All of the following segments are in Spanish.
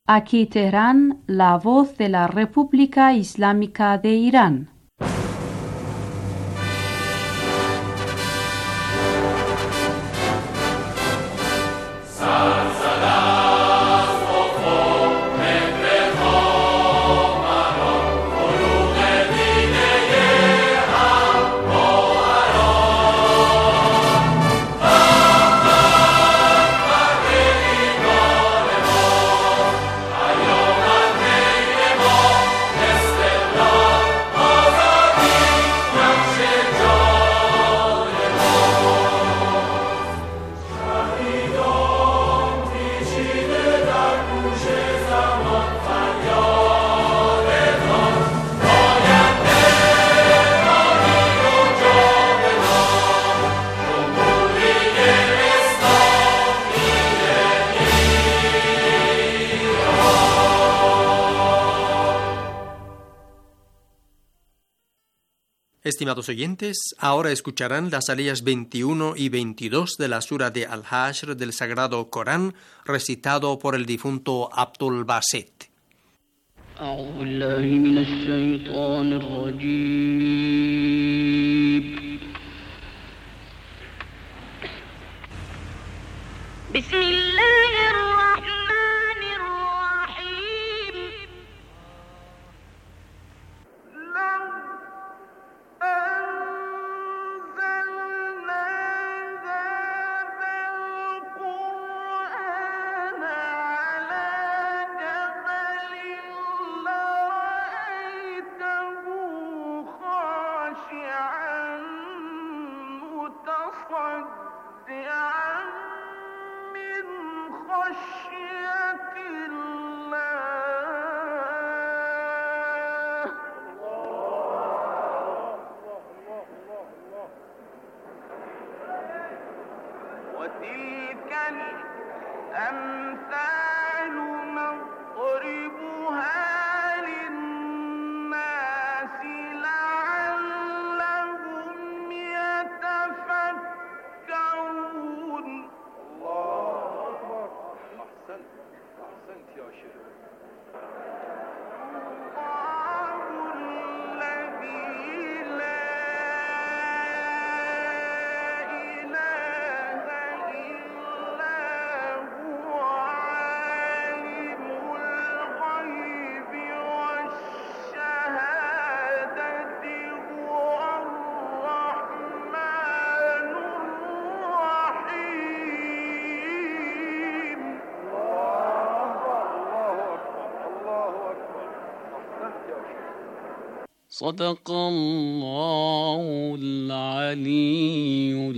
Aquí Teherán, la voz de la República Islámica de Irán. Estimados oyentes, ahora escucharán las aleyas 21 y 22 de la sura de Al-Hashr del Sagrado Corán, recitado por el difunto Abdul Basit. صدق الله العلي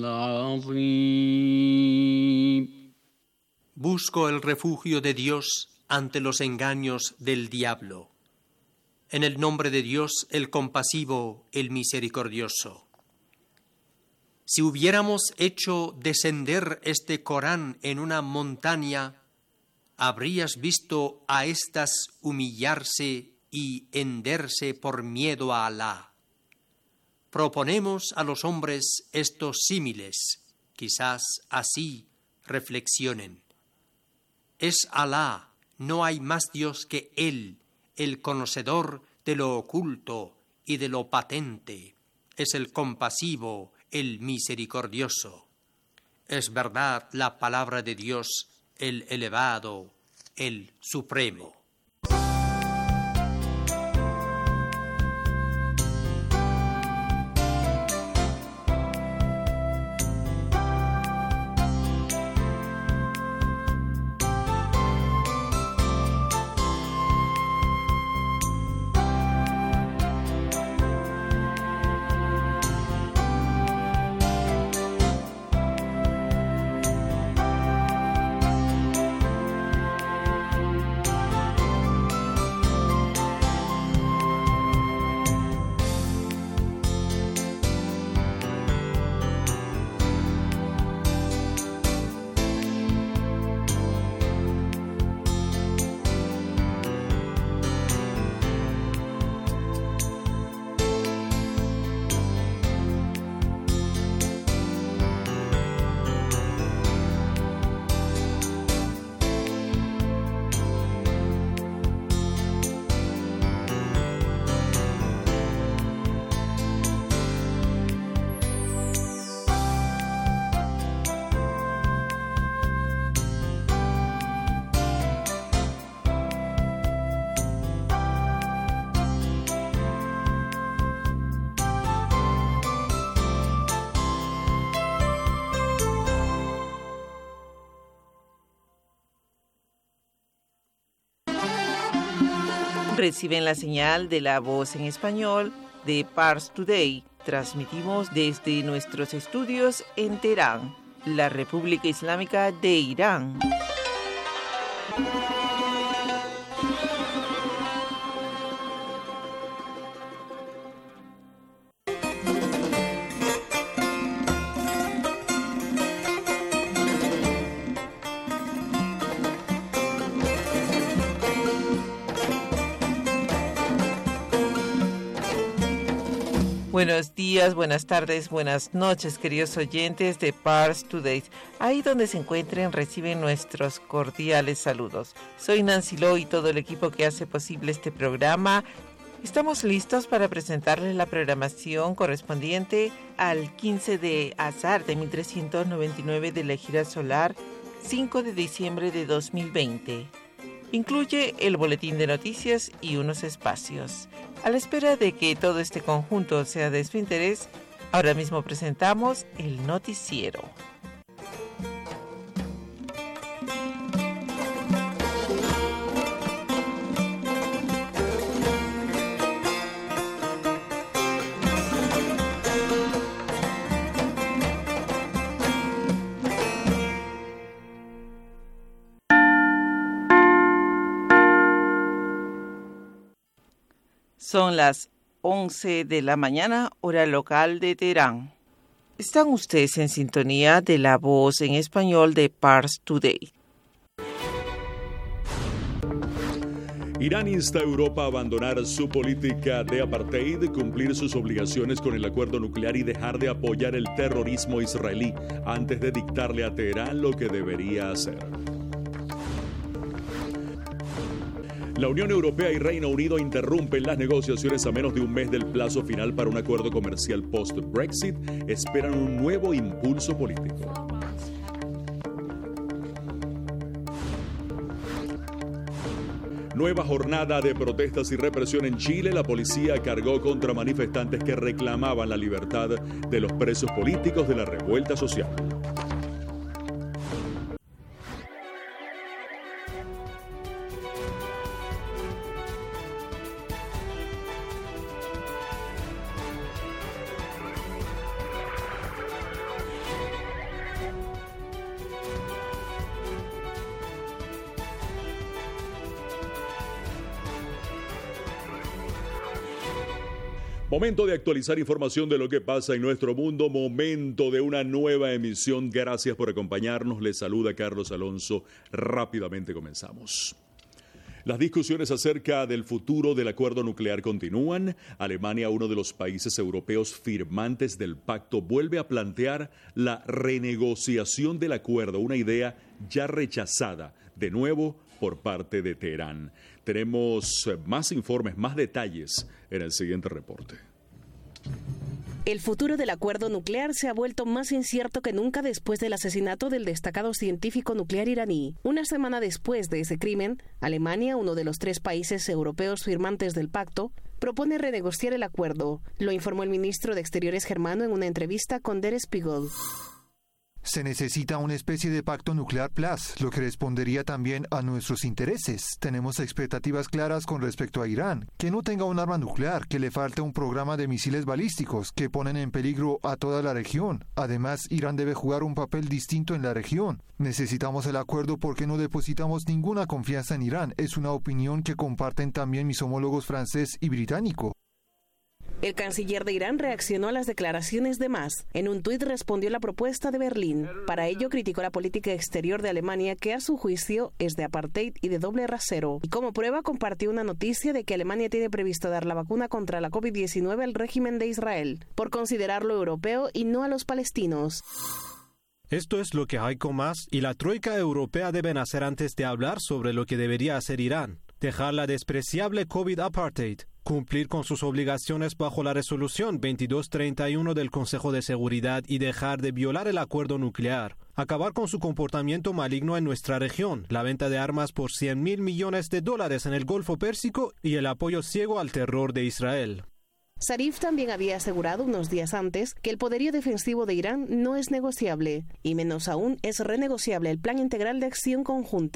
العظيم. Busco el refugio de Dios ante los engaños del diablo. En el nombre de Dios, el compasivo, el misericordioso. Si hubiéramos hecho descender este Corán en una montaña, habrías visto a éstas humillarse y henderse por miedo a Alá. Proponemos a los hombres estos símiles, quizás así reflexionen. Es Alá, no hay más Dios que Él, el conocedor de lo oculto y de lo patente. Es el compasivo, el misericordioso. Es verdad la palabra de Dios, el elevado, el supremo. Reciben la señal de La Voz en Español de Pars Today. Transmitimos desde nuestros estudios en Teherán, la República Islámica de Irán. Buenos días, buenas tardes, buenas noches, queridos oyentes de Pars Today. Ahí donde se encuentren, reciben nuestros cordiales saludos. Soy Nancy Lo y todo el equipo que hace posible este programa. Estamos listos para presentarles la programación correspondiente al 15 de Azar de 1399 de la Ejira Solar, 5 de diciembre de 2020. Incluye el boletín de noticias y unos espacios. A la espera de que todo este conjunto sea de su interés, ahora mismo presentamos el noticiero. Son las 11 de la mañana, hora local de Teherán. Están ustedes en sintonía de La Voz en Español de Pars Today. Irán insta a Europa a abandonar su política de apartheid, cumplir sus obligaciones con el acuerdo nuclear y dejar de apoyar el terrorismo israelí antes de dictarle a Teherán lo que debería hacer. La Unión Europea y Reino Unido interrumpen las negociaciones a menos de un mes del plazo final para un acuerdo comercial post-Brexit. Esperan un nuevo impulso político. Nueva jornada de protestas y represión en Chile. La policía cargó contra manifestantes que reclamaban la libertad de los presos políticos de la revuelta social. Momento de actualizar información de lo que pasa en nuestro mundo, momento de una nueva emisión. Gracias por acompañarnos. Les saluda Carlos Alonso. Rápidamente comenzamos. Las discusiones acerca del futuro del acuerdo nuclear continúan. Alemania, uno de los países europeos firmantes del pacto, vuelve a plantear la renegociación del acuerdo, una idea ya rechazada de nuevo por parte de Teherán. Tenemos más informes, más detalles en el siguiente reporte. El futuro del acuerdo nuclear se ha vuelto más incierto que nunca después del asesinato del destacado científico nuclear iraní. Una semana después de ese crimen, Alemania, uno de los 3 países europeos firmantes del pacto, propone renegociar el acuerdo. Lo informó el ministro de Exteriores germano en una entrevista con Der Spiegel. Se necesita una especie de pacto nuclear plus, lo que respondería también a nuestros intereses. Tenemos expectativas claras con respecto a Irán, que no tenga un arma nuclear, que le falte un programa de misiles balísticos que ponen en peligro a toda la región. Además, Irán debe jugar un papel distinto en la región. Necesitamos el acuerdo porque no depositamos ninguna confianza en Irán. Es una opinión que comparten también mis homólogos francés y británico. El canciller de Irán reaccionó a las declaraciones de Mas. En un tuit respondió la propuesta de Berlín. Para ello criticó la política exterior de Alemania, que a su juicio es de apartheid y de doble rasero. Y como prueba compartió una noticia de que Alemania tiene previsto dar la vacuna contra la COVID-19 al régimen de Israel, por considerarlo europeo y no a los palestinos. Esto es lo que Heiko Maas y la Troika Europea deben hacer antes de hablar sobre lo que debería hacer Irán. Dejar la despreciable COVID apartheid, cumplir con sus obligaciones bajo la resolución 2231 del Consejo de Seguridad y dejar de violar el acuerdo nuclear, acabar con su comportamiento maligno en nuestra región, la venta de armas por $100.000 millones en el Golfo Pérsico y el apoyo ciego al terror de Israel. Zarif también había asegurado unos días antes que el poderío defensivo de Irán no es negociable, y menos aún es renegociable el Plan Integral de Acción Conjunta.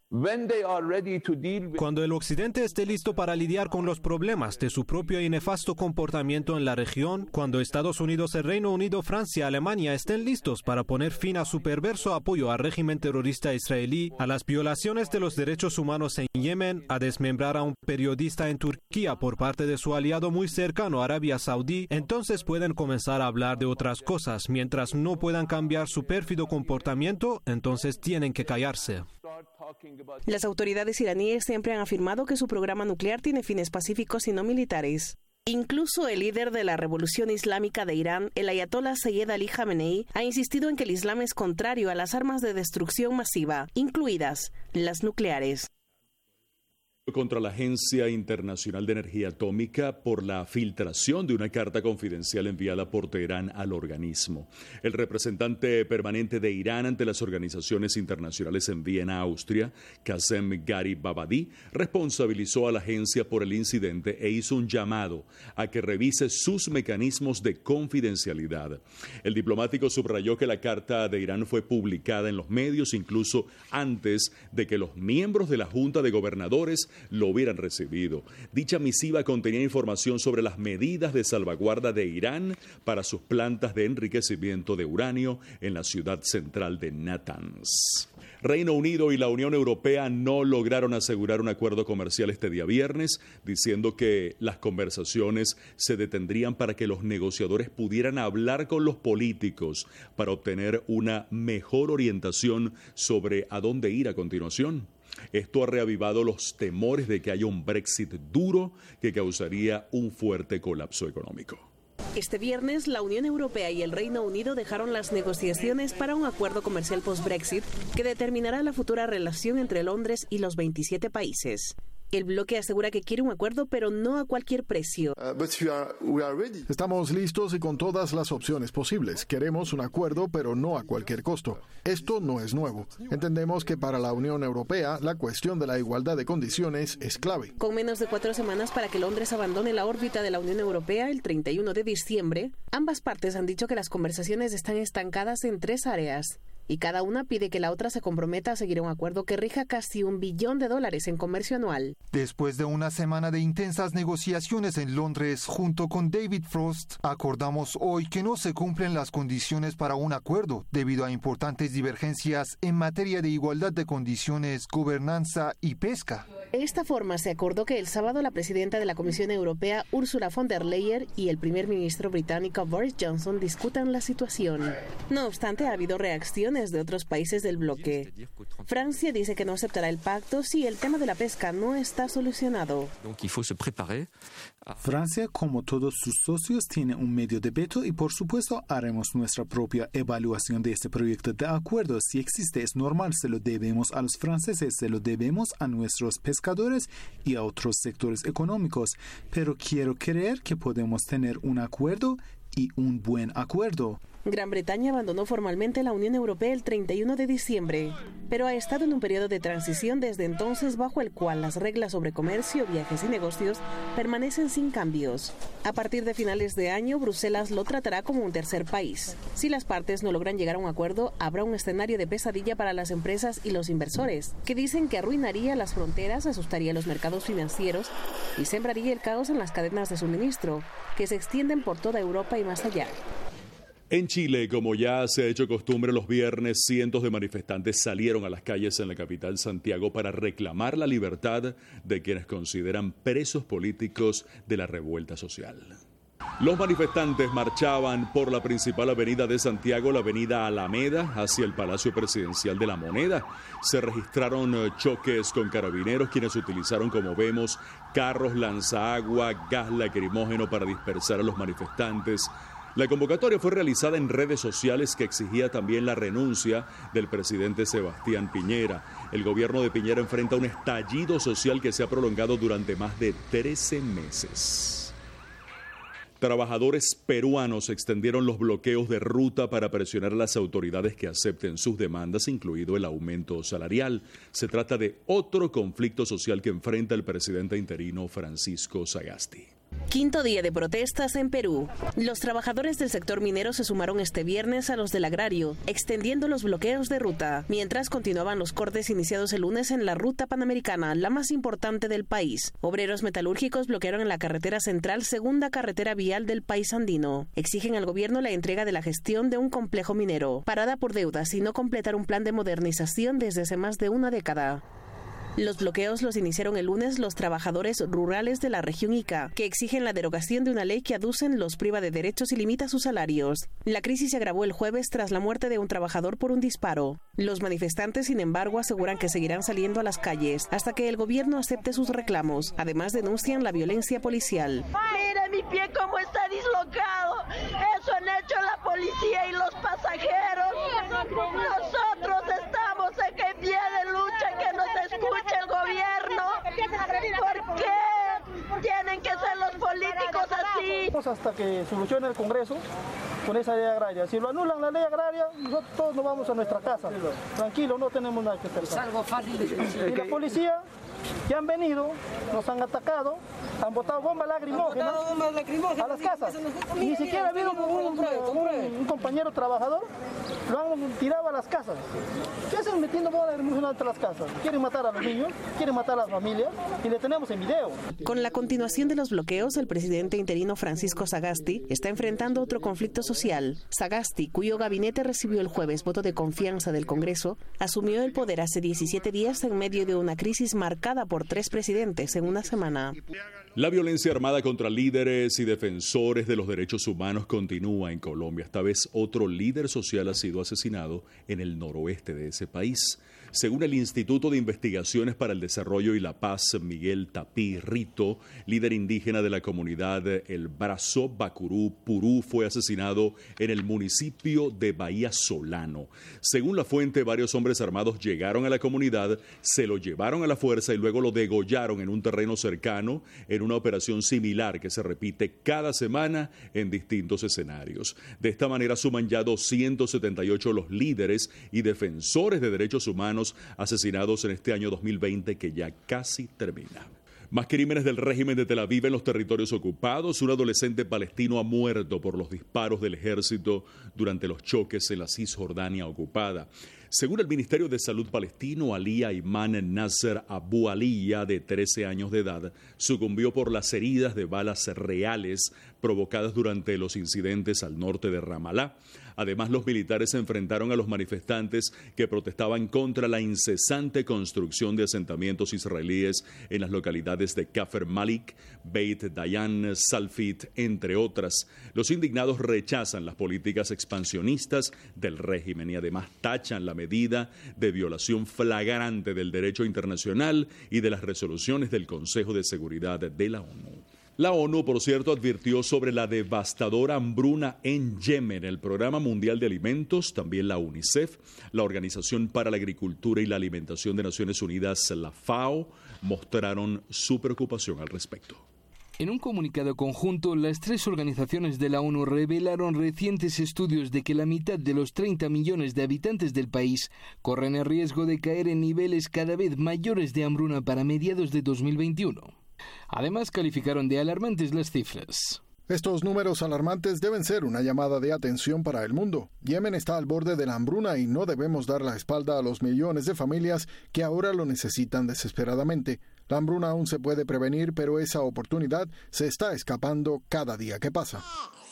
Cuando el Occidente esté listo para lidiar con los problemas de su propio y nefasto comportamiento en la región, cuando Estados Unidos, el Reino Unido, Francia y Alemania estén listos para poner fin a su perverso apoyo al régimen terrorista israelí, a las violaciones de los derechos humanos en Yemen, a desmembrar a un periodista en Turquía por parte de su aliado muy cercano, Arabia Saudí, entonces pueden comenzar a hablar de otras cosas. Mientras no puedan cambiar su pérfido comportamiento, entonces tienen que callarse. Las autoridades iraníes siempre han afirmado que su programa nuclear tiene fines pacíficos y no militares. Incluso el líder de la Revolución Islámica de Irán, el ayatolá Seyed Ali Khamenei, ha insistido en que el Islam es contrario a las armas de destrucción masiva, incluidas las nucleares. Contra la Agencia Internacional de Energía Atómica por la filtración de una carta confidencial enviada por Teherán al organismo. El representante permanente de Irán ante las organizaciones internacionales en Viena, Austria, Qasem Garibabadi, responsabilizó a la agencia por el incidente e hizo un llamado a que revise sus mecanismos de confidencialidad. El diplomático subrayó que la carta de Irán fue publicada en los medios incluso antes de que los miembros de la Junta de Gobernadores lo hubieran recibido. Dicha misiva contenía información sobre las medidas de salvaguarda de Irán para sus plantas de enriquecimiento de uranio en la ciudad central de Natanz. Reino Unido y la Unión Europea no lograron asegurar un acuerdo comercial este día viernes, diciendo que las conversaciones se detendrían para que los negociadores pudieran hablar con los políticos para obtener una mejor orientación sobre a dónde ir a continuación. Esto ha reavivado los temores de que haya un Brexit duro que causaría un fuerte colapso económico. Este viernes, la Unión Europea y el Reino Unido dejaron las negociaciones para un acuerdo comercial post-Brexit que determinará la futura relación entre Londres y los 27 países. El bloque asegura que quiere un acuerdo, pero no a cualquier precio. Estamos listos y con todas las opciones posibles. Queremos un acuerdo, pero no a cualquier costo. Esto no es nuevo. Entendemos que para la Unión Europea la cuestión de la igualdad de condiciones es clave. Con menos de 4 semanas para que Londres abandone la órbita de la Unión Europea el 31 de diciembre, ambas partes han dicho que las conversaciones están estancadas en 3 áreas. Y cada una pide que la otra se comprometa a seguir un acuerdo que rija casi $1 billón en comercio anual. Después de una semana de intensas negociaciones en Londres, junto con David Frost, acordamos hoy que no se cumplen las condiciones para un acuerdo, debido a importantes divergencias en materia de igualdad de condiciones, gobernanza y pesca. De esta forma, se acordó que el sábado la presidenta de la Comisión Europea, Ursula von der Leyen, y el primer ministro británico Boris Johnson discutan la situación. No obstante, ha habido reacciones de otros países del bloque. Francia dice que no aceptará el pacto si el tema de la pesca no está solucionado. Francia, como todos sus socios, tiene un medio de veto y, por supuesto, haremos nuestra propia evaluación de este proyecto de acuerdo. Si existe, es normal, se lo debemos a los franceses, se lo debemos a nuestros pescadores y a otros sectores económicos. Pero quiero creer que podemos tener un acuerdo y un buen acuerdo. Gran Bretaña abandonó formalmente la Unión Europea el 31 de diciembre, pero ha estado en un periodo de transición desde entonces bajo el cual las reglas sobre comercio, viajes y negocios permanecen sin cambios. A partir de finales de año, Bruselas lo tratará como un tercer país. Si las partes no logran llegar a un acuerdo, habrá un escenario de pesadilla para las empresas y los inversores, que dicen que arruinaría las fronteras, asustaría los mercados financieros y sembraría el caos en las cadenas de suministro, que se extienden por toda Europa y más allá. En Chile, como ya se ha hecho costumbre los viernes, cientos de manifestantes salieron a las calles en la capital Santiago para reclamar la libertad de quienes consideran presos políticos de la revuelta social. Los manifestantes marchaban por la principal avenida de Santiago, la avenida Alameda, hacia el Palacio Presidencial de la Moneda. Se registraron choques con carabineros, quienes utilizaron, como vemos, carros lanzaagua, gas lacrimógeno para dispersar a los manifestantes. La convocatoria fue realizada en redes sociales que exigía también la renuncia del presidente Sebastián Piñera. El gobierno de Piñera enfrenta un estallido social que se ha prolongado durante más de 13 meses. Trabajadores peruanos extendieron los bloqueos de ruta para presionar a las autoridades que acepten sus demandas, incluido el aumento salarial. Se trata de otro conflicto social que enfrenta el presidente interino Francisco Sagasti. Quinto día de protestas en Perú. Los trabajadores del sector minero se sumaron este viernes a los del agrario, extendiendo los bloqueos de ruta, mientras continuaban los cortes iniciados el lunes en la ruta panamericana, la más importante del país. Obreros metalúrgicos bloquearon en la carretera central, segunda carretera vial del país andino. Exigen al gobierno la entrega de la gestión de un complejo minero, parada por deudas y no completar un plan de modernización desde hace más de una década. Los bloqueos los iniciaron el lunes los trabajadores rurales de la región Ica, que exigen la derogación de una ley que aducen los priva de derechos y limita sus salarios. La crisis se agravó el jueves tras la muerte de un trabajador por un disparo. Los manifestantes, sin embargo, aseguran que seguirán saliendo a las calles hasta que el gobierno acepte sus reclamos. Además, denuncian la violencia policial. Mira mi pie cómo está dislocado. Eso han hecho la policía y los pasajeros. Nosotros estamos en pie de lucha, que nos escuche el gobierno. ¿Por qué tienen que ser los políticos así? Hasta que solucione el Congreso con esa ley agraria. Si lo anulan la ley agraria, nosotros todos nos vamos a nuestra casa. Tranquilo, no tenemos nada que hacer. Es algo fácil de decir. Y la policía que han venido, nos han atacado, han botado bombas lacrimógenas a las casas. Ni siquiera vieron un compañero trabajador, lo han tirado a las casas. ¿Qué hacen metiendo bombas lacrimógenas entre las casas? Quieren matar a los niños, quieren matar a las familias, y le tenemos en video. Con la continuación de los bloqueos, el presidente interino Francisco Sagasti está enfrentando otro conflicto social. Sagasti, cuyo gabinete recibió el jueves voto de confianza del Congreso, asumió el poder hace 17 días en medio de una crisis marcada por 3 presidentes en una semana. La violencia armada contra líderes y defensores de los derechos humanos continúa en Colombia. Esta vez otro líder social ha sido asesinado en el noroeste de ese país. Según el Instituto de Investigaciones para el Desarrollo y la Paz, Miguel Tapí Rito, líder indígena de la comunidad El Brazo Bacurú Purú, fue asesinado en el municipio de Bahía Solano. Según la fuente, varios hombres armados llegaron a la comunidad, se lo llevaron a la fuerza y luego lo degollaron en un terreno cercano, en una operación similar que se repite cada semana en distintos escenarios. De esta manera suman ya 278 los líderes y defensores de derechos humanos asesinados en este año 2020 que ya casi termina. Más crímenes del régimen de Tel Aviv en los territorios ocupados. Un adolescente palestino ha muerto por los disparos del ejército durante los choques en la Cisjordania ocupada. Según el Ministerio de Salud palestino, Ali Ayman Nasser Abu Aliya, de 13 años de edad, sucumbió por las heridas de balas reales provocadas durante los incidentes al norte de Ramallah. Además, los militares se enfrentaron a los manifestantes que protestaban contra la incesante construcción de asentamientos israelíes en las localidades de Kafr Malik, Beit Dayan, Salfit, entre otras. Los indignados rechazan las políticas expansionistas del régimen y además tachan la medida de violación flagrante del derecho internacional y de las resoluciones del Consejo de Seguridad de la ONU. La ONU, por cierto, advirtió sobre la devastadora hambruna en Yemen. El Programa Mundial de Alimentos, también la UNICEF, la Organización para la Agricultura y la Alimentación de Naciones Unidas, la FAO, mostraron su preocupación al respecto. En un comunicado conjunto, las 3 organizaciones de la ONU revelaron recientes estudios de que la mitad de los 30 millones de habitantes del país corren el riesgo de caer en niveles cada vez mayores de hambruna para mediados de 2021. Además, calificaron de alarmantes las cifras. Estos números alarmantes deben ser una llamada de atención para el mundo. Yemen está al borde de la hambruna y no debemos dar la espalda a los millones de familias que ahora lo necesitan desesperadamente. La hambruna aún se puede prevenir, pero esa oportunidad se está escapando cada día que pasa.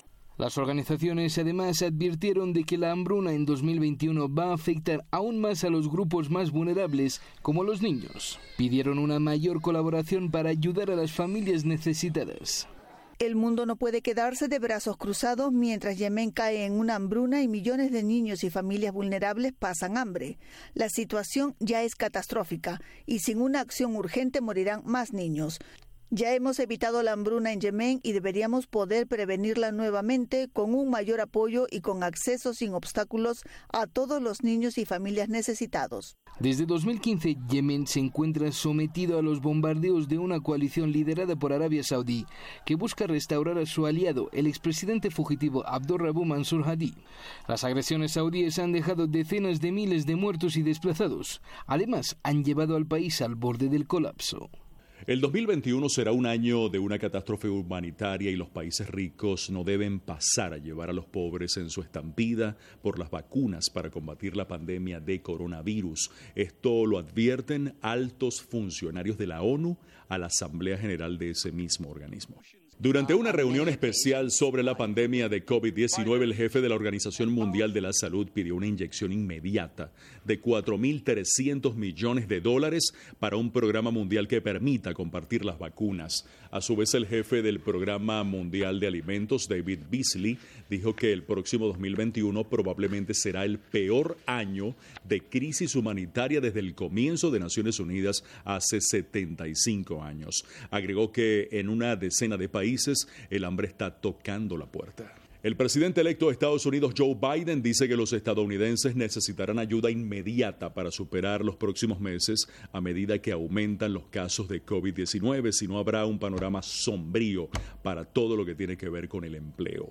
Las organizaciones además advirtieron de que la hambruna en 2021 va a afectar aún más a los grupos más vulnerables, como los niños. Pidieron una mayor colaboración para ayudar a las familias necesitadas. El mundo no puede quedarse de brazos cruzados mientras Yemen cae en una hambruna y millones de niños y familias vulnerables pasan hambre. La situación ya es catastrófica y sin una acción urgente morirán más niños. Ya hemos evitado la hambruna en Yemen y deberíamos poder prevenirla nuevamente con un mayor apoyo y con acceso sin obstáculos a todos los niños y familias necesitados. Desde 2015, Yemen se encuentra sometido a los bombardeos de una coalición liderada por Arabia Saudí, que busca restaurar a su aliado, el expresidente fugitivo Abdurrahman Mansur Hadi. Las agresiones saudíes han dejado decenas de miles de muertos y desplazados. Además, han llevado al país al borde del colapso. El 2021 será un año de una catástrofe humanitaria y los países ricos no deben pasar a llevar a los pobres en su estampida por las vacunas para combatir la pandemia de coronavirus. Esto lo advierten altos funcionarios de la ONU a la Asamblea General de ese mismo organismo. Durante una reunión especial sobre la pandemia de COVID-19, el jefe de la Organización Mundial de la Salud pidió una inyección inmediata de $4.300 millones para un programa mundial que permita compartir las vacunas. A su vez, el jefe del Programa Mundial de Alimentos, David Beasley, dijo que el próximo 2021 probablemente será el peor año de crisis humanitaria desde el comienzo de Naciones Unidas hace 75 años. Agregó que en una decena de países el hambre está tocando la puerta. El presidente electo de Estados Unidos, Joe Biden, dice que los estadounidenses necesitarán ayuda inmediata para superar los próximos meses a medida que aumentan los casos de COVID-19, si no habrá un panorama sombrío para todo lo que tiene que ver con el empleo.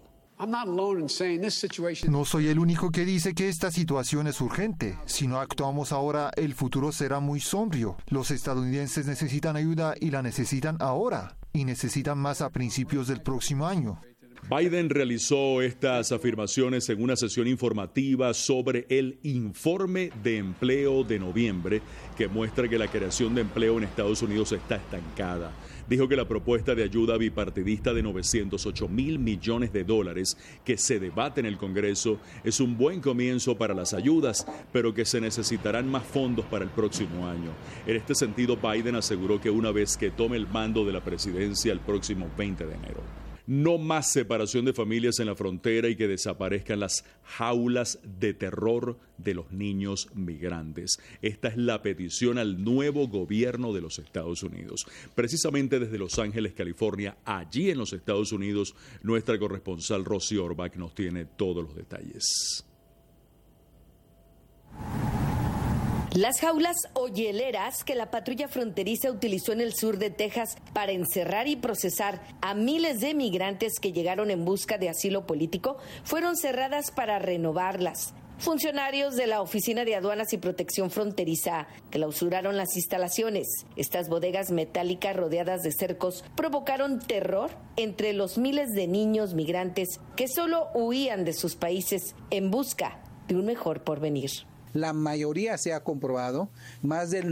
No soy el único que dice que esta situación es urgente. Si no actuamos ahora, el futuro será muy sombrío. Los estadounidenses necesitan ayuda y la necesitan ahora, y necesitan más a principios del próximo año. Biden realizó estas afirmaciones en una sesión informativa sobre el informe de empleo de noviembre, que muestra que la creación de empleo en Estados Unidos está estancada. Dijo que la propuesta de ayuda bipartidista de $908 mil millones que se debate en el Congreso es un buen comienzo para las ayudas, pero que se necesitarán más fondos para el próximo año. En este sentido, Biden aseguró que una vez que tome el mando de la presidencia el próximo 20 de enero, no más separación de familias en la frontera y que desaparezcan las jaulas de terror de los niños migrantes. Esta es la petición al nuevo gobierno de los Estados Unidos. Precisamente desde Los Ángeles, California, allí en los Estados Unidos, nuestra corresponsal Rocío Orbach nos tiene todos los detalles. Las jaulas o hieleras que la patrulla fronteriza utilizó en el sur de Texas para encerrar y procesar a miles de migrantes que llegaron en busca de asilo político fueron cerradas para renovarlas. Funcionarios de la Oficina de Aduanas y Protección Fronteriza clausuraron las instalaciones. Estas bodegas metálicas rodeadas de cercos provocaron terror entre los miles de niños migrantes que solo huían de sus países en busca de un mejor porvenir. La mayoría se ha comprobado, más del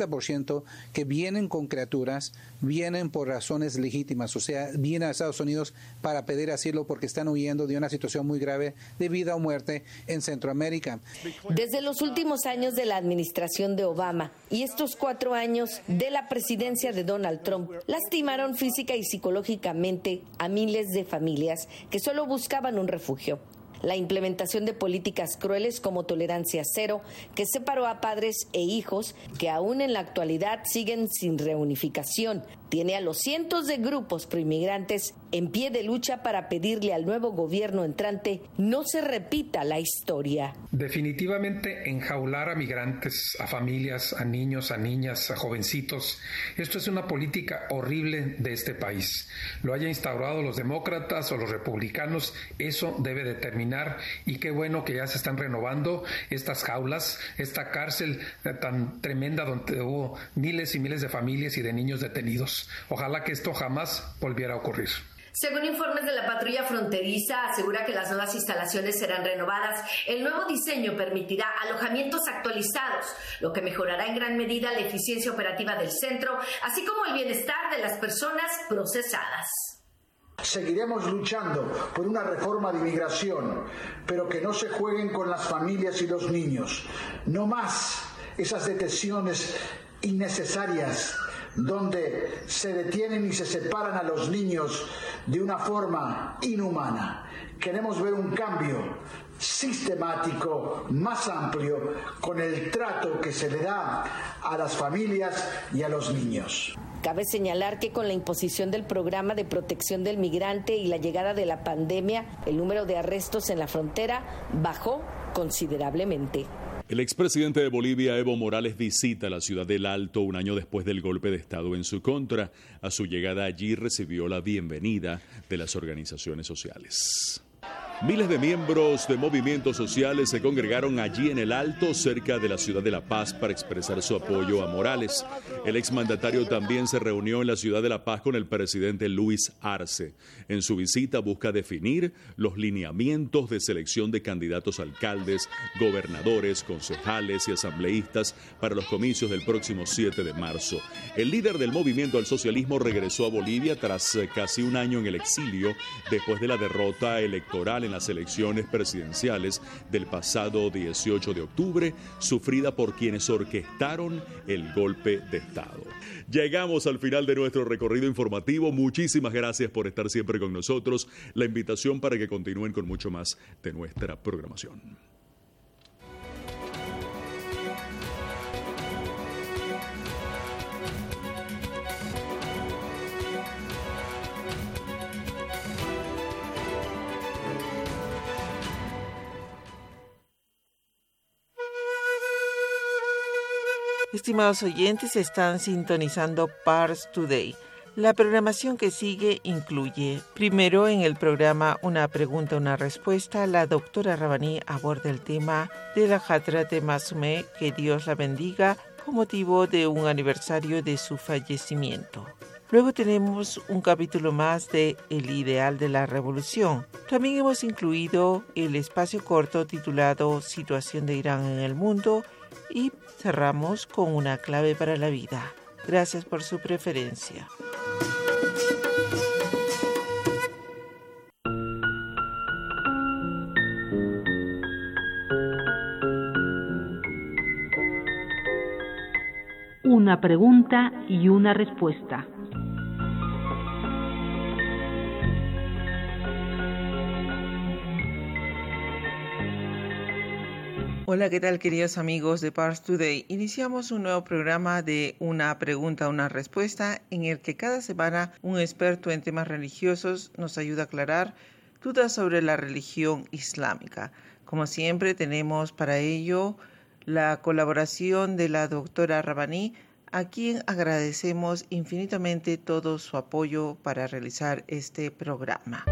90% que vienen con criaturas, vienen por razones legítimas, o sea, vienen a Estados Unidos para pedir asilo porque están huyendo de una situación muy grave de vida o muerte en Centroamérica. Desde los últimos años de la administración de Obama y estos 4 años de la presidencia de Donald Trump, lastimaron física y psicológicamente a miles de familias que solo buscaban un refugio. La implementación de políticas crueles como tolerancia cero, que separó a padres e hijos que aún en la actualidad siguen sin reunificación, tiene a los cientos de grupos proinmigrantes en pie de lucha para pedirle al nuevo gobierno entrante no se repita la historia. Definitivamente enjaular a migrantes, a familias, a niños, a niñas, a jovencitos, esto es una política horrible de este país. Lo haya instaurado los demócratas o los republicanos, eso debe de terminar, y qué bueno que ya se están renovando estas jaulas, esta cárcel tan tremenda donde hubo miles y miles de familias y de niños detenidos. Ojalá que esto jamás volviera a ocurrir. Según informes de la patrulla fronteriza, asegura que las nuevas instalaciones serán renovadas. El nuevo diseño permitirá alojamientos actualizados, lo que mejorará en gran medida la eficiencia operativa del centro, así como el bienestar de las personas procesadas. Seguiremos luchando por una reforma de inmigración, pero que no se jueguen con las familias y los niños. No más esas detenciones innecesarias donde se detienen y se separan a los niños de una forma inhumana. Queremos ver un cambio sistemático, más amplio, con el trato que se le da a las familias y a los niños. Cabe señalar que con la imposición del programa de protección del migrante y la llegada de la pandemia, el número de arrestos en la frontera bajó considerablemente. El expresidente de Bolivia, Evo Morales, visita la ciudad del Alto un año después del golpe de Estado en su contra. A su llegada allí recibió la bienvenida de las organizaciones sociales. Miles de miembros de movimientos sociales se congregaron allí en el Alto, cerca de la ciudad de La Paz, para expresar su apoyo a Morales. El exmandatario también se reunió en la ciudad de La Paz con el presidente Luis Arce. En su visita busca definir los lineamientos de selección de candidatos a alcaldes, gobernadores, concejales y asambleístas para los comicios del próximo 7 de marzo. El líder del movimiento al socialismo regresó a Bolivia tras casi un año en el exilio, después de la derrota electoral en las elecciones presidenciales del pasado 18 de octubre, sufrida por quienes orquestaron el golpe de Estado. Llegamos al final de nuestro recorrido informativo. Muchísimas gracias por estar siempre con nosotros. La invitación para que continúen con mucho más de nuestra programación. Estimados oyentes, están sintonizando Pars Today. La programación que sigue incluye, primero en el programa Una pregunta, una respuesta, la doctora Rabbani aborda el tema de la Hadrat Masumeh, que Dios la bendiga, con motivo de un aniversario de su fallecimiento. Luego tenemos un capítulo más de El ideal de la revolución. También hemos incluido el espacio corto titulado Situación de Irán en el mundo y cerramos con una clave para la vida. Gracias por su preferencia. Una pregunta y una respuesta. Hola, ¿qué tal, queridos amigos de Pars Today? Iniciamos un nuevo programa de Una pregunta, una respuesta, en el que cada semana un experto en temas religiosos nos ayuda a aclarar dudas sobre la religión islámica. Como siempre, tenemos para ello la colaboración de la doctora Rabbani, a quien agradecemos infinitamente todo su apoyo para realizar este programa.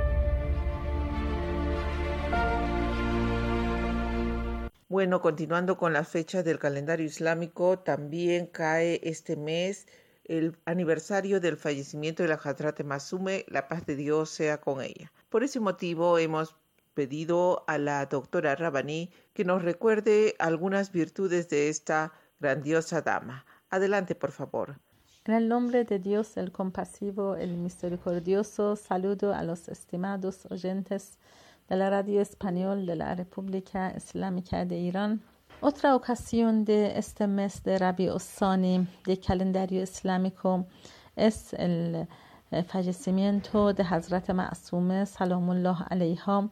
Bueno, continuando con las fechas del calendario islámico, también cae este mes el aniversario del fallecimiento de la Hadrat Masumeh, la paz de Dios sea con ella. Por ese motivo hemos pedido a la doctora Rabbani que nos recuerde algunas virtudes de esta grandiosa dama. Adelante, por favor. En el nombre de Dios, el compasivo, el misericordioso, saludo a los estimados oyentes de la Radio Español de la República Islámica de Irán. Otra ocasión de este mes de Rabi'u Thani del calendario islámico es el fallecimiento de Hazrat Masumeh Salamullah Alayha,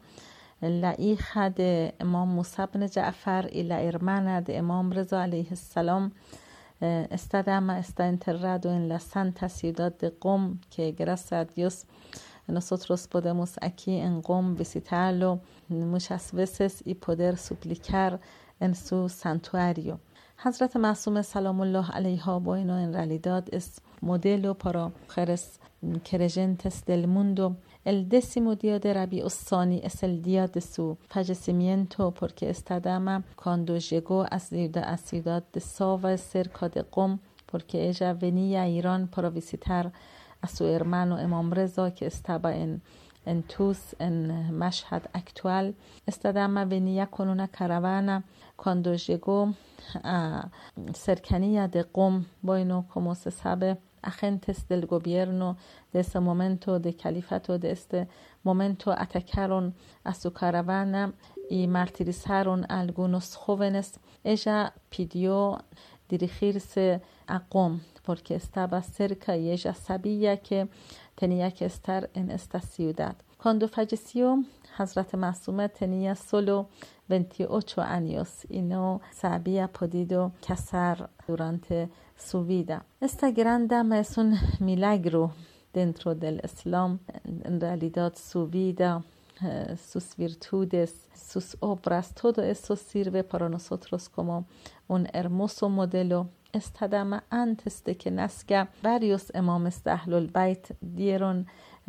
la hija de Imam Musa ibn Ja'far y la hermana de Imam Reza alayhi salam. Esta dama está enterrado en la santa ciudad de Qom, que gracias a Dios nosotros podemos aquí en Qom visitarlo muchas veces y poder suplicar en su santuario. Hazrat Masumeh Salamullah Alayha, bueno, en realidad es modelo para mujeres creyentes del mundo. El 10º día de Rabi'u Thani es el día de su fallecimiento, porque esta dama, cuando llegó a ciudad de Sava, cerca de Qom, porque ella venía a Irán para visitar a su hermano Imam Reza, que estaba en Tus, en Mashhad actual. Esta dama venía con una caravana. Cuando llegó a cercanía de Qom, bueno, como se sabe, agentes del gobierno de ese momento, de califato de este momento, atacaron a su caravana y martirizaron a algunos jóvenes. Ella pidió dirigirse a Qom porque estaba cerca y ella sabía que tenía que estar en esta ciudad. Cuando falleció, Hazrat Masumeh tenía solo 28 años y no se había podido casar durante su vida. Esta gran dama es un milagro dentro del Islam. En realidad su vida, sus virtudes, sus obras, todo eso sirve para nosotros como un hermoso modelo. Esta dama, antes de que nazca, varios imames de Ahlul Bayt dieron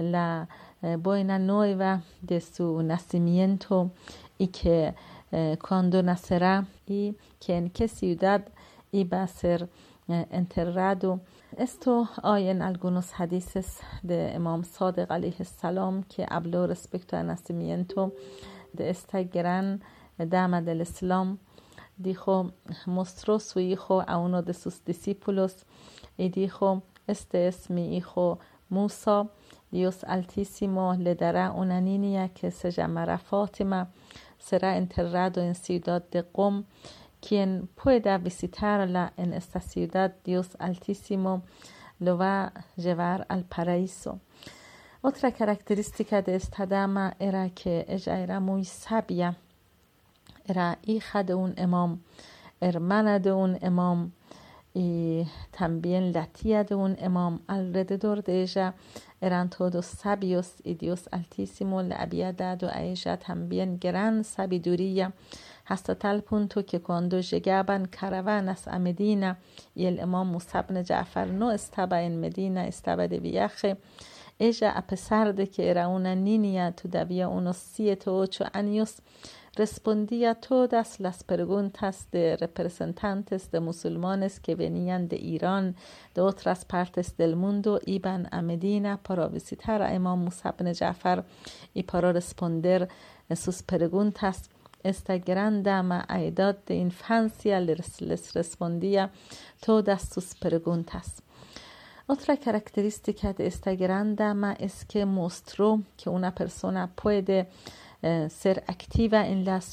la buena nueva de su nacimiento y que cuando nacerá y que en qué ciudad iba a ser enterrado. Esto hay en algunos hadices de Imam Sadiq alayhi salam que habló respecto al nacimiento de esta gran dama del Islam. Dijo, mostró su hijo a uno de sus discípulos y dijo, este es mi hijo Musa, Dios Altísimo le dará una niña que se llamará Fátima, será enterrado en ciudad de Qom. Quien pueda visitarla en esta ciudad, Dios Altísimo lo va a llevar al paraíso. Otra característica de esta dama era que ella era muy sabia, era hija de un imam, hermana de un imam y también la tía de un imam. Alrededor de ella eran todos sabios y Dios Altísimo le había dado a ella también gran sabiduría, hasta tal punto que cuando llegaban caravanas a Medina y el imam Musa ibn Ja'far no estaba en Medina, estaba de viaje, ella, a pesar de que era una niña, todavía unos 7 o 8 años, respondía todas las preguntas de representantes de musulmanes que venían de Irán, de otras partes del mundo, iban a Medina para visitar a Imam Musa ibn Ja'far y para responder sus preguntas. Esta gran dama a edad de infancia les respondía todas sus preguntas. Otra característica de esta gran dama es que mostró que una persona puede ser activa en la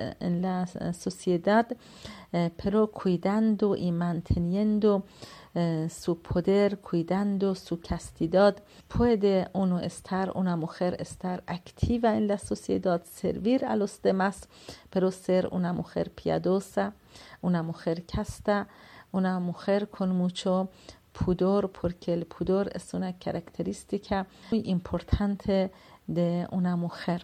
sociedad, pero cuidando y manteniendo su poder, cuidando su castidad. Puede una mujer estar activa en la sociedad, servir a los demás, pero ser una mujer piadosa, una mujer casta, una mujer con mucho pudor, porque el pudor es una característica muy importante de una mujer.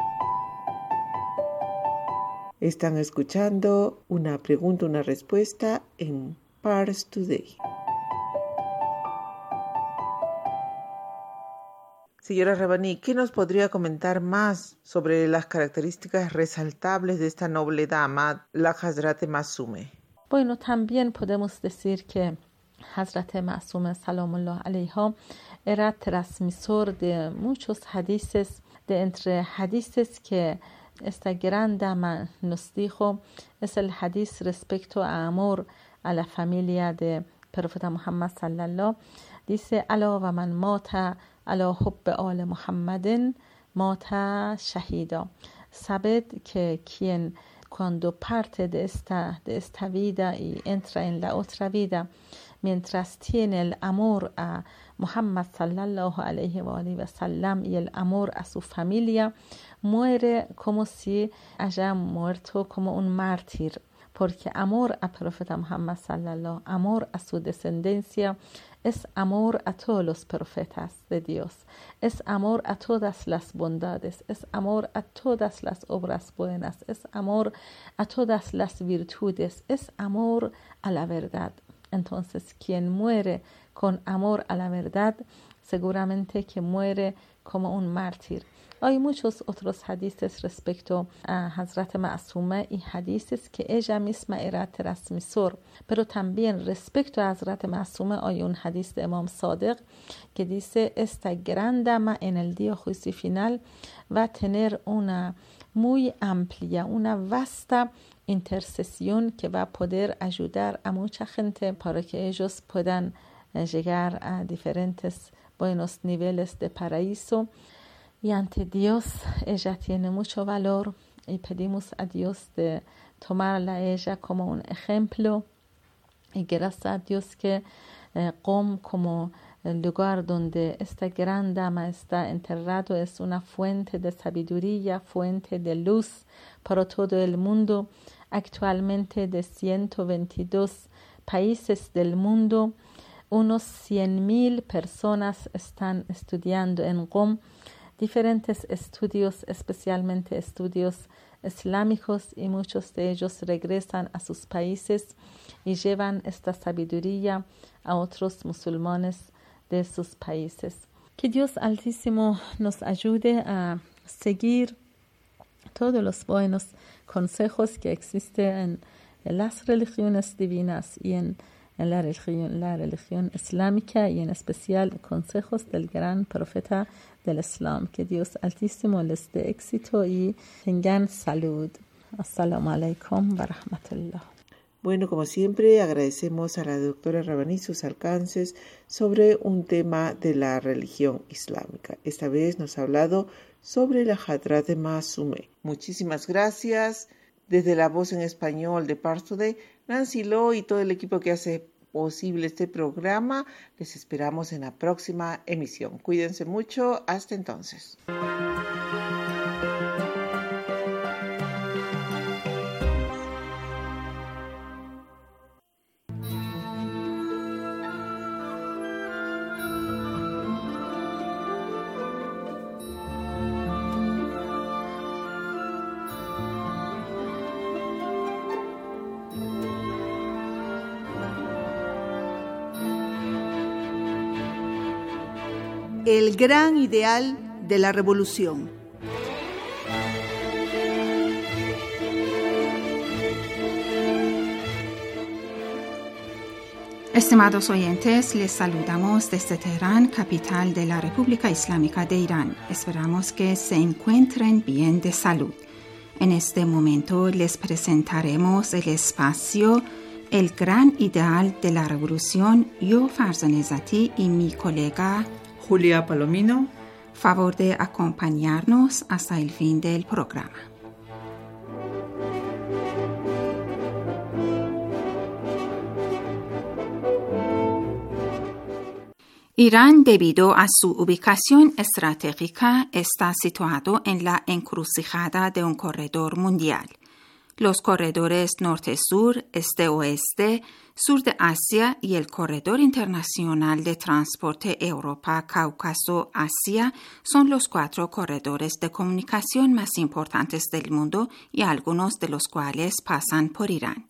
Están escuchando una pregunta, una respuesta en Pars Today. Señora Rabbani, ¿qué nos podría comentar más sobre las características resaltables de esta noble dama, la Hazrat Ma'sume? Bueno, también podemos decir que Hazrat Ma'sume Salamullah alayha era transmisor de muchos hadices. De entre hadices que esta gran dama nos dijo es el hadiz respecto a amor a la familia de Profeta Muhammad sallallahu. Dice, Ala wa man mata ala hubb al Muhammadin mata shahida. Sabed que quien cuando parte de esta vida y entra en la otra vida, mientras tiene el amor a Muhammad sallallahu alayhi wa sallam y el amor a su familia, muere como si haya muerto como un mártir, porque amor a Profeta Muhammad sallallahu, amor a su descendencia, es amor a todos los profetas de Dios, es amor a todas las bondades, es amor a todas las obras buenas, es amor a todas las virtudes, es amor a la verdad. Entonces, quien muere con amor a la verdad, seguramente que muere como un mártir. Hay muchos otros hadices respecto a Hazrat Ma'sume y hadices que ella misma era transmisor. Pero también respecto a Hazrat Ma'sume hay un hadiz de Imam Sadiq que dice, esta gran dama en el día juicio final va a tener una muy amplia, una vasta intercesión que va a poder ayudar a mucha gente para que ellos puedan llegar a diferentes buenos niveles de paraíso. Y ante Dios ella tiene mucho valor y pedimos a Dios de tomarla a ella como un ejemplo. Y gracias a Dios que Qom, como el lugar donde esta gran dama está enterrado, es una fuente de sabiduría, fuente de luz para todo el mundo. Actualmente de 122 países del mundo, unos 100,000 personas están estudiando en Qom. Diferentes estudios, especialmente estudios islámicos, y muchos de ellos regresan a sus países y llevan esta sabiduría a otros musulmanes de sus países. Que Dios Altísimo nos ayude a seguir todos los buenos consejos que existen en las religiones divinas y en la religión islámica, y en especial consejos del gran profeta del Islam. Que Dios Altísimo les dé éxito y tengan salud. Assalamu alaikum wa rahmatullah. Bueno, como siempre, agradecemos a la doctora Rabbani sus alcances sobre un tema de la religión islámica. Esta vez nos ha hablado sobre la Hadrat de Masume. Muchísimas gracias. Desde la voz en español de Pars Today, Nancy Lo y todo el equipo que hace posible este programa, les esperamos en la próxima emisión. Cuídense mucho. Hasta entonces. El gran ideal de la revolución. Estimados oyentes, les saludamos desde Teherán, capital de la República Islámica de Irán. Esperamos que se encuentren bien de salud. En este momento les presentaremos el espacio El gran ideal de la revolución. Yo, Farzaneh Zati, y mi colega Julia Palomino. Favor de acompañarnos hasta el fin del programa. Irán, debido a su ubicación estratégica, está situado en la encrucijada de un corredor mundial. Los corredores norte-sur, este-oeste, sur de Asia y el corredor internacional de transporte Europa-Cáucaso-Asia son los 4 corredores de comunicación más importantes del mundo y algunos de los cuales pasan por Irán.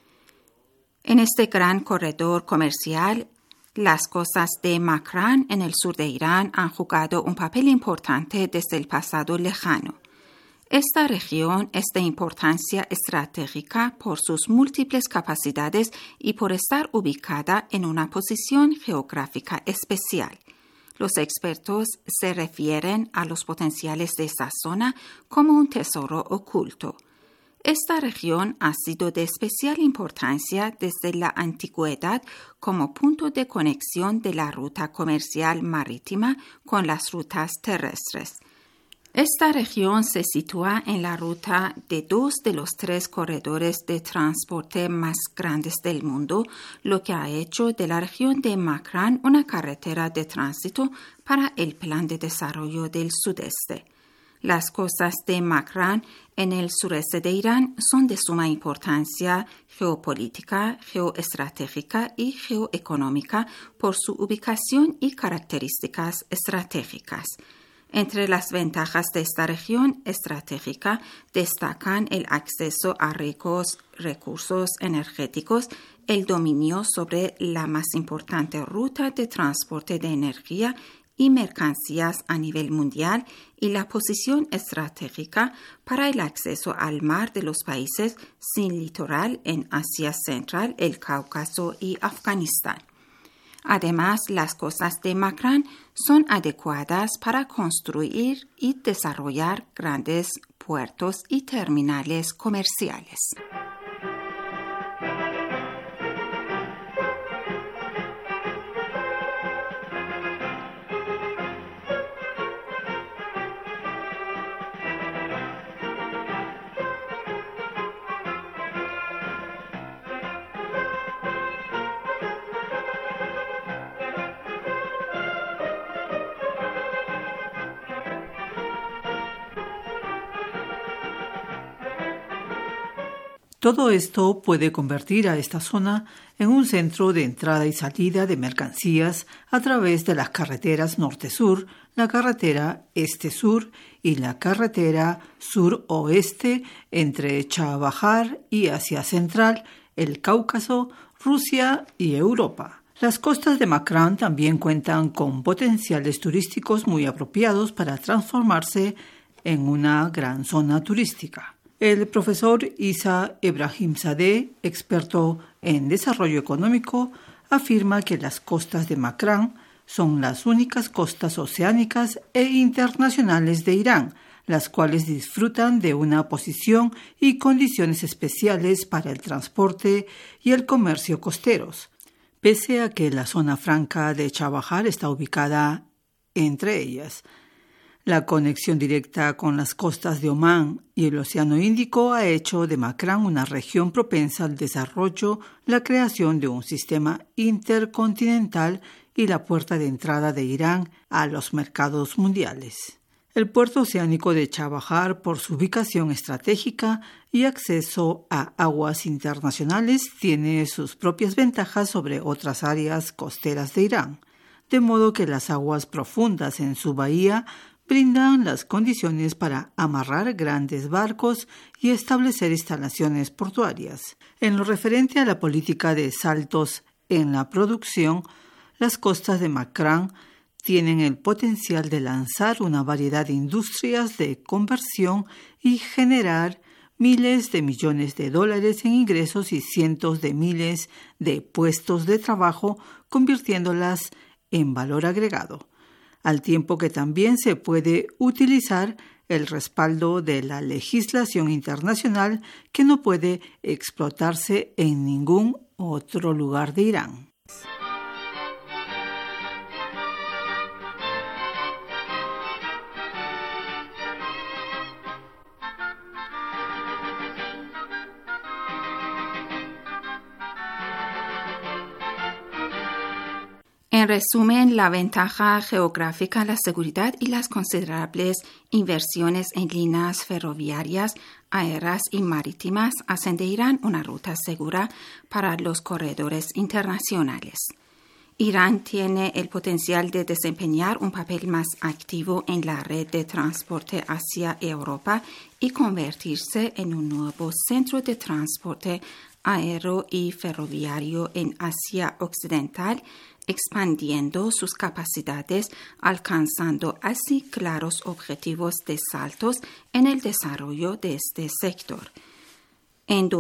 En este gran corredor comercial, las costas de Makran en el sur de Irán han jugado un papel importante desde el pasado lejano. Esta región es de importancia estratégica por sus múltiples capacidades y por estar ubicada en una posición geográfica especial. Los expertos se refieren a los potenciales de esta zona como un tesoro oculto. Esta región ha sido de especial importancia desde la antigüedad como punto de conexión de la ruta comercial marítima con las rutas terrestres. Esta región se sitúa en la ruta de 2 de los 3 corredores de transporte más grandes del mundo, lo que ha hecho de la región de Makran una carretera de tránsito para el Plan de Desarrollo del Sudeste. Las costas de Makran en el sureste de Irán son de suma importancia geopolítica, geoestratégica y geoeconómica por su ubicación y características estratégicas. Entre las ventajas de esta región estratégica destacan el acceso a ricos recursos energéticos, el dominio sobre la más importante ruta de transporte de energía y mercancías a nivel mundial y la posición estratégica para el acceso al mar de los países sin litoral en Asia Central, el Cáucaso y Afganistán. Además, las costas de Makran son adecuadas para construir y desarrollar grandes puertos y terminales comerciales. Todo esto puede convertir a esta zona en un centro de entrada y salida de mercancías a través de las carreteras norte-sur, la carretera este-sur y la carretera sur-oeste entre Chabahar y Asia Central, el Cáucaso, Rusia y Europa. Las costas de Makran también cuentan con potenciales turísticos muy apropiados para transformarse en una gran zona turística. El profesor Isa Ebrahimzadeh, experto en desarrollo económico, afirma que las costas de Makran son las únicas costas oceánicas e internacionales de Irán, las cuales disfrutan de una posición y condiciones especiales para el transporte y el comercio costeros, pese a que la zona franca de Chabahar está ubicada entre ellas. La conexión directa con las costas de Omán y el Océano Índico ha hecho de Makran una región propensa al desarrollo, la creación de un sistema intercontinental y la puerta de entrada de Irán a los mercados mundiales. El puerto oceánico de Chabahar, por su ubicación estratégica y acceso a aguas internacionales, tiene sus propias ventajas sobre otras áreas costeras de Irán, de modo que las aguas profundas en su bahía brindan las condiciones para amarrar grandes barcos y establecer instalaciones portuarias. En lo referente a la política de saltos en la producción, las costas de Makran tienen el potencial de lanzar una variedad de industrias de conversión y generar miles de millones de dólares en ingresos y cientos de miles de puestos de trabajo, convirtiéndolas en valor agregado, al tiempo que también se puede utilizar el respaldo de la legislación internacional que no puede explotarse en ningún otro lugar de Irán. En resumen, la ventaja geográfica, la seguridad y las considerables inversiones en líneas ferroviarias, aéreas y marítimas hacen de Irán una ruta segura para los corredores internacionales. Irán tiene el potencial de desempeñar un papel más activo en la red de transporte hacia Europa y convertirse en un nuevo centro de transporte aéreo y ferroviario en Asia Occidental, expandiendo sus capacidades, alcanzando así claros objetivos de saltos en el desarrollo de este sector. En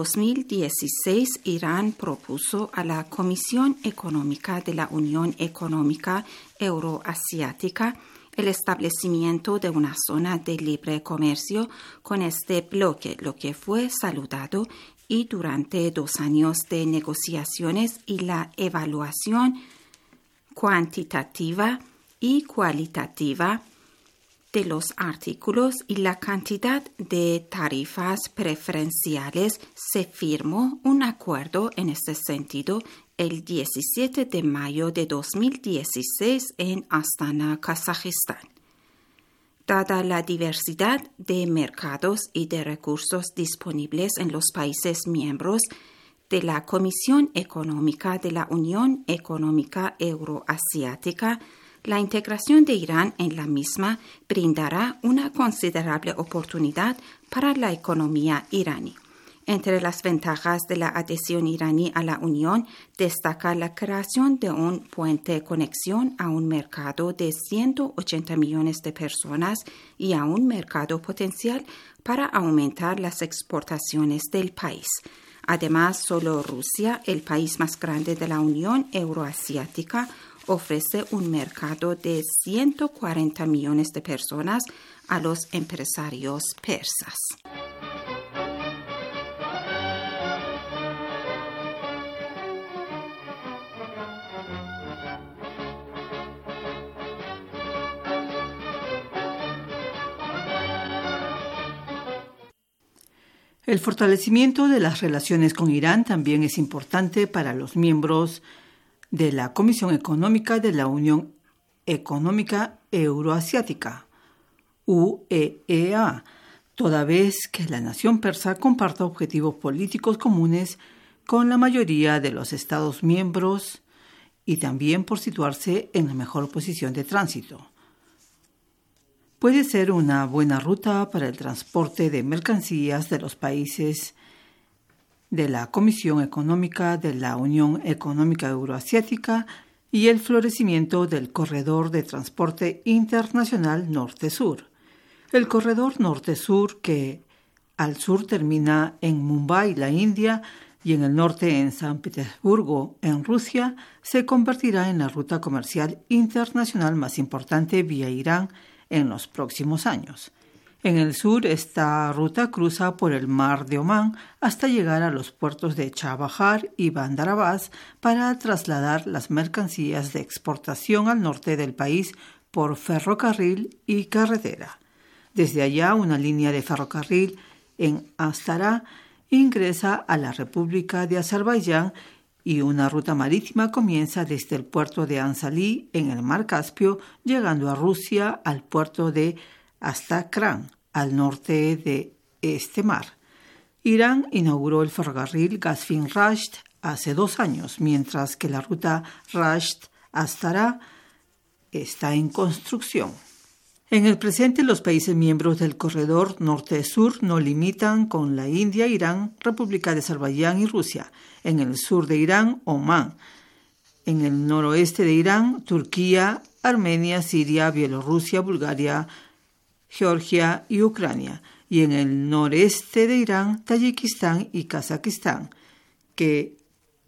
2016, Irán propuso a la Comisión Económica de la Unión Económica Euroasiática el establecimiento de una zona de libre comercio con este bloque, lo que fue saludado y durante 2 años de negociaciones y la evaluación cuantitativa y cualitativa de los artículos y la cantidad de tarifas preferenciales, se firmó un acuerdo en este sentido el 17 de mayo de 2016 en Astana, Kazajistán. Dada la diversidad de mercados y de recursos disponibles en los países miembros de la Comisión Económica de la Unión Económica Euroasiática, la integración de Irán en la misma brindará una considerable oportunidad para la economía iraní. Entre las ventajas de la adhesión iraní a la Unión destaca la creación de un puente de conexión a un mercado de 180 millones de personas y a un mercado potencial para aumentar las exportaciones del país. Además, solo Rusia, el país más grande de la Unión Euroasiática, ofrece un mercado de 140 millones de personas a los empresarios persas. El fortalecimiento de las relaciones con Irán también es importante para los miembros de la Comisión Económica de la Unión Económica Euroasiática, UEA, toda vez que la nación persa comparta objetivos políticos comunes con la mayoría de los Estados miembros y también por situarse en la mejor posición de tránsito. Puede ser una buena ruta para el transporte de mercancías de los países de la Comisión Económica de la Unión Económica Euroasiática y el florecimiento del Corredor de Transporte Internacional Norte-Sur. El Corredor Norte-Sur, que al sur termina en Mumbai, la India, y en el norte en San Petersburgo, en Rusia, se convertirá en la ruta comercial internacional más importante vía Irán en los próximos años. En el sur, esta ruta cruza por el mar de Omán hasta llegar a los puertos de Chabahar y Bandar Abbas para trasladar las mercancías de exportación al norte del país por ferrocarril y carretera. Desde allá, una línea de ferrocarril en Astara ingresa a la República de Azerbaiyán y una ruta marítima comienza desde el puerto de Ansalí en el mar Caspio, llegando a Rusia al puerto de Astrakhan, al norte de este mar. Irán inauguró el ferrocarril Gazvin-Rasht hace 2 años, mientras que la ruta Rasht-Astara está en construcción. En el presente, los países miembros del corredor norte-sur no limitan con la India, Irán, República de Azerbaiyán y Rusia. En el sur de Irán, Omán. En el noroeste de Irán, Turquía, Armenia, Siria, Bielorrusia, Bulgaria, Georgia y Ucrania. Y en el noreste de Irán, Tayikistán y Kazajistán, que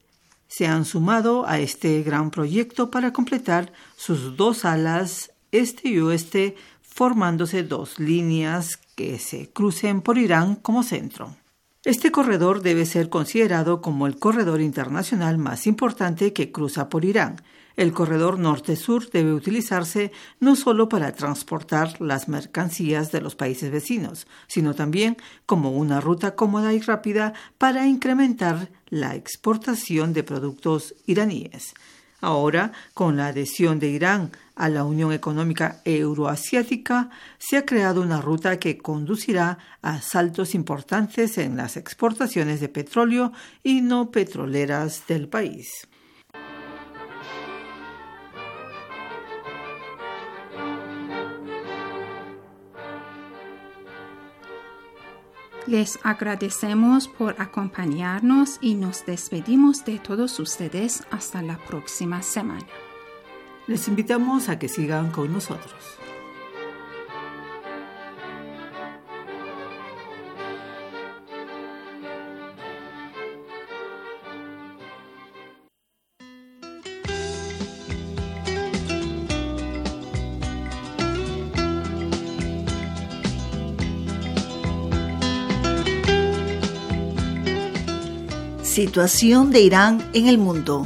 se han sumado a este gran proyecto para completar sus 2 alas este y oeste, formándose 2 líneas que se crucen por Irán como centro. Este corredor debe ser considerado como el corredor internacional más importante que cruza por Irán. El corredor norte-sur debe utilizarse no solo para transportar las mercancías de los países vecinos, sino también como una ruta cómoda y rápida para incrementar la exportación de productos iraníes. Ahora, con la adhesión de Irán a la Unión Económica Euroasiática, se ha creado una ruta que conducirá a saltos importantes en las exportaciones de petróleo y no petroleras del país. Les agradecemos por acompañarnos y nos despedimos de todos ustedes hasta la próxima semana. Les invitamos a que sigan con nosotros. Situación de Irán en el mundo.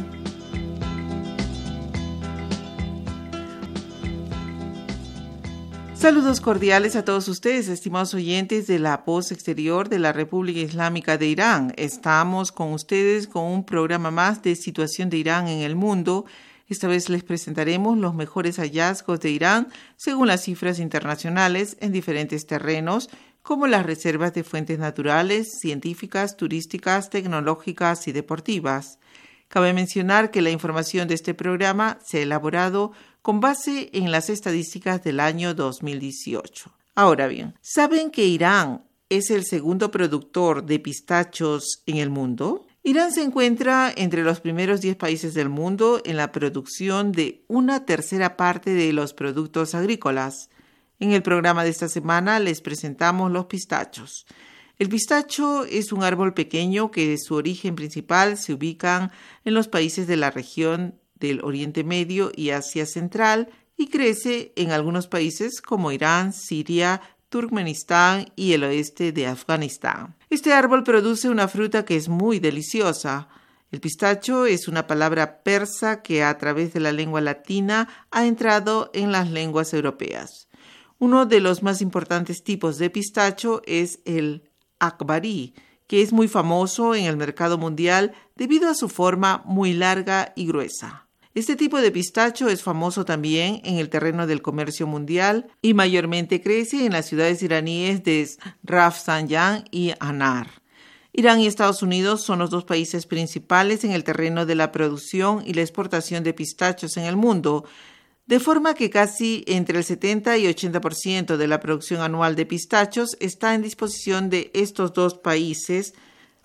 Saludos cordiales a todos ustedes, estimados oyentes de la Voz Exterior de la República Islámica de Irán. Estamos con ustedes con un programa más de Situación de Irán en el mundo. Esta vez les presentaremos los mejores hallazgos de Irán según las cifras internacionales en diferentes terrenos, como las reservas de fuentes naturales, científicas, turísticas, tecnológicas y deportivas. Cabe mencionar que la información de este programa se ha elaborado con base en las estadísticas del año 2018. Ahora bien, ¿saben que Irán es el segundo productor de pistachos en el mundo? Irán se encuentra entre los primeros 10 países del mundo en la producción de 1/3 parte de los productos agrícolas. En el programa de esta semana les presentamos los pistachos. El pistacho es un árbol pequeño que su origen principal se ubica en los países de la región del Oriente Medio y Asia Central y crece en algunos países como Irán, Siria, Turkmenistán y el oeste de Afganistán. Este árbol produce una fruta que es muy deliciosa. El pistacho es una palabra persa que a través de la lengua latina ha entrado en las lenguas europeas. Uno de los más importantes tipos de pistacho es el akbari, que es muy famoso en el mercado mundial debido a su forma muy larga y gruesa. Este tipo de pistacho es famoso también en el terreno del comercio mundial y mayormente crece en las ciudades iraníes de Rafsanján y Anar. Irán y Estados Unidos son los 2 países principales en el terreno de la producción y la exportación de pistachos en el mundo, de forma que casi entre el 70 y 80% de la producción anual de pistachos está en disposición de estos 2 países,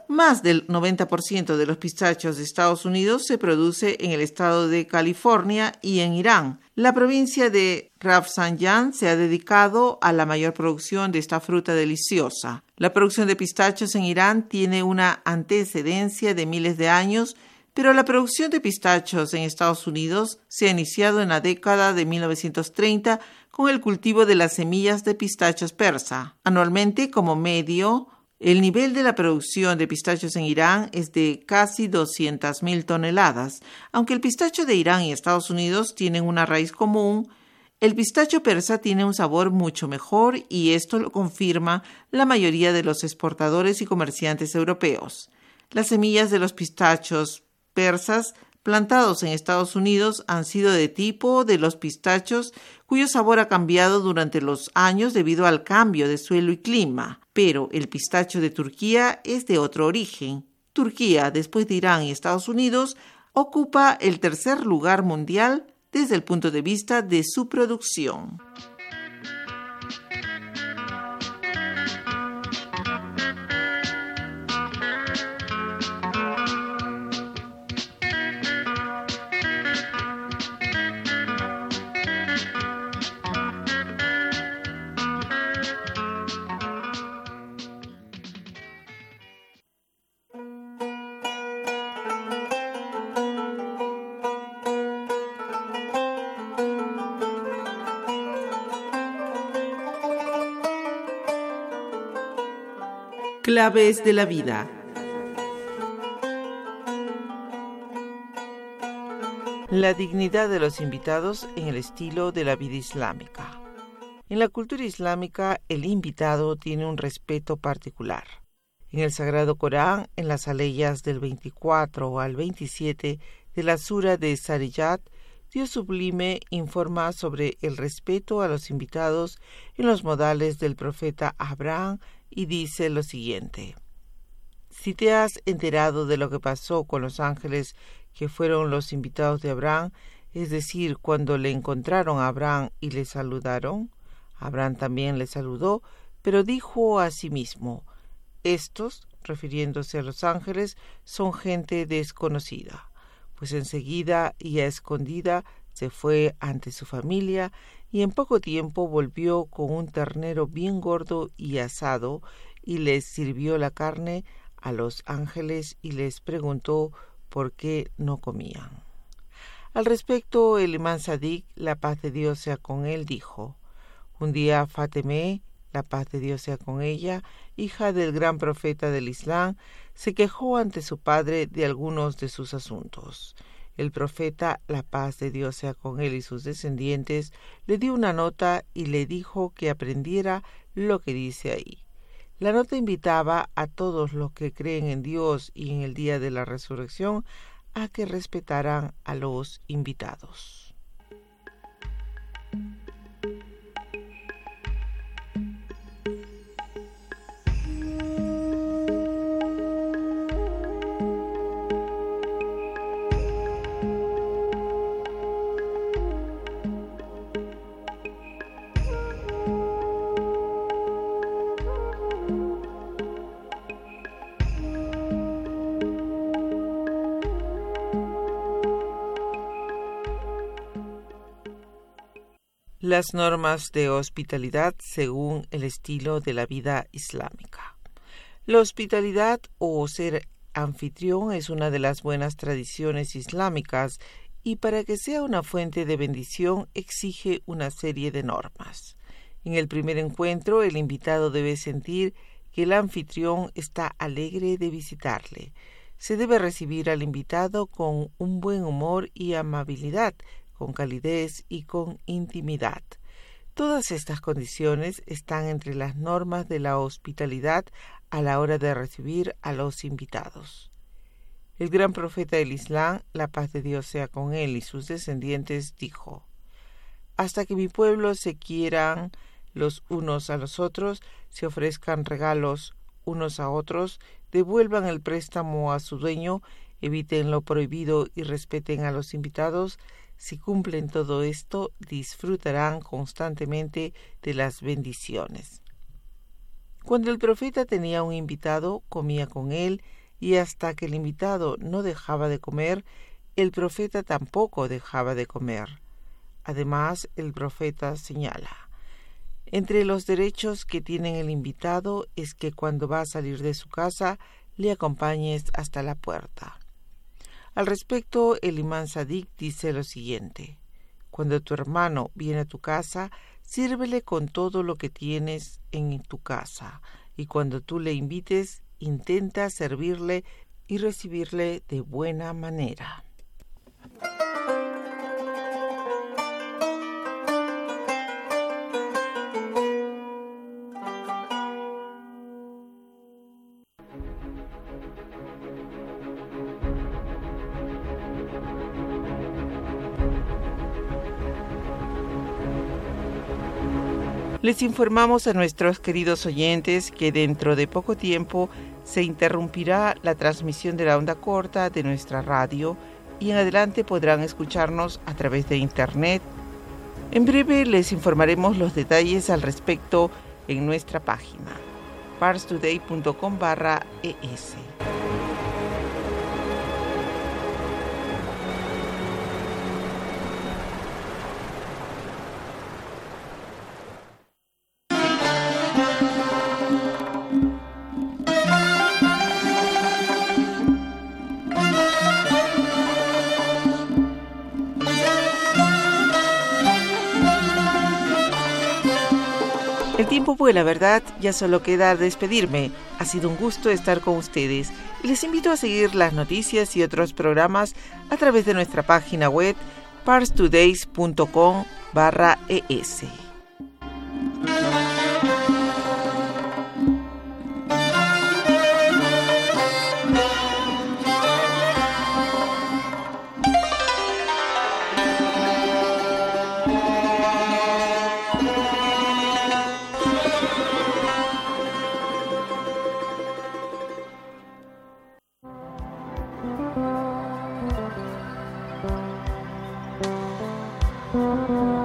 Más del 90% de los pistachos de Estados Unidos se produce en el estado de California y en Irán. La provincia de Rafsanján se ha dedicado a la mayor producción de esta fruta deliciosa. La producción de pistachos en Irán tiene una antecedencia de miles de años, pero la producción de pistachos en Estados Unidos se ha iniciado en la década de 1930 con el cultivo de las semillas de pistachos persa. Anualmente, como medio, el nivel de la producción de pistachos en Irán es de casi 200.000 toneladas. Aunque el pistacho de Irán y Estados Unidos tienen una raíz común, el pistacho persa tiene un sabor mucho mejor y esto lo confirma la mayoría de los exportadores y comerciantes europeos. Las semillas de los pistachos persas plantados en Estados Unidos han sido de tipo de los pistachos cuyo sabor ha cambiado durante los años debido al cambio de suelo y clima. Pero el pistacho de Turquía es de otro origen. Turquía, después de Irán y Estados Unidos, ocupa el tercer lugar mundial desde el punto de vista de su producción. Claves de la vida. La dignidad de los invitados en el estilo de la vida islámica. En la cultura islámica, el invitado tiene un respeto particular. En el Sagrado Corán, en las aleyas del 24 al 27 de la Sura de Zariyat, Dios sublime informa sobre el respeto a los invitados en los modales del profeta Abraham y dice lo siguiente: si te has enterado de lo que pasó con los ángeles que fueron los invitados de Abraham, es decir, cuando le encontraron a Abraham y le saludaron, Abraham también le saludó, pero dijo a sí mismo: estos, refiriéndose a los ángeles, son gente desconocida. Pues enseguida y a escondida se fue ante su familia y en poco tiempo volvió con un ternero bien gordo y asado y les sirvió la carne a los ángeles y les preguntó por qué no comían. Al respecto, el imán Sadiq, la paz de Dios sea con él, dijo: un día Fatemeh, la paz de Dios sea con ella, hija del gran profeta del Islam, se quejó ante su padre de algunos de sus asuntos. El profeta, la paz de Dios sea con él y sus descendientes, le dio una nota y le dijo que aprendiera lo que dice ahí. La nota invitaba a todos los que creen en Dios y en el día de la resurrección a que respetaran a los invitados. Las normas de hospitalidad según el estilo de la vida islámica. La hospitalidad o ser anfitrión es una de las buenas tradiciones islámicas y para que sea una fuente de bendición exige una serie de normas. En el primer encuentro, el invitado debe sentir que el anfitrión está alegre de visitarle. Se debe recibir al invitado con un buen humor y amabilidad, con calidez y con intimidad. Todas estas condiciones están entre las normas de la hospitalidad a la hora de recibir a los invitados. El gran profeta del Islam, la paz de Dios sea con él y sus descendientes, dijo: hasta que mi pueblo se quieran los unos a los otros, se ofrezcan regalos unos a otros, devuelvan el préstamo a su dueño, eviten lo prohibido y respeten a los invitados, si cumplen todo esto, disfrutarán constantemente de las bendiciones. Cuando el profeta tenía un invitado, comía con él, y hasta que el invitado no dejaba de comer, el profeta tampoco dejaba de comer. Además, el profeta señala: entre los derechos que tiene el invitado es que cuando va a salir de su casa, le acompañes hasta la puerta. Al respecto, el imán Sadiq dice lo siguiente: cuando tu hermano viene a tu casa, sírvele con todo lo que tienes en tu casa, y cuando tú le invites, intenta servirle y recibirle de buena manera. Les informamos a nuestros queridos oyentes que dentro de poco tiempo se interrumpirá la transmisión de la onda corta de nuestra radio y en adelante podrán escucharnos a través de Internet. En breve les informaremos los detalles al respecto en nuestra página parstoday.com/es. El tiempo vuela, ¿verdad? Ya solo queda despedirme. Ha sido un gusto estar con ustedes y les invito a seguir las noticias y otros programas a través de nuestra página web parstodays.com/es. Thank you.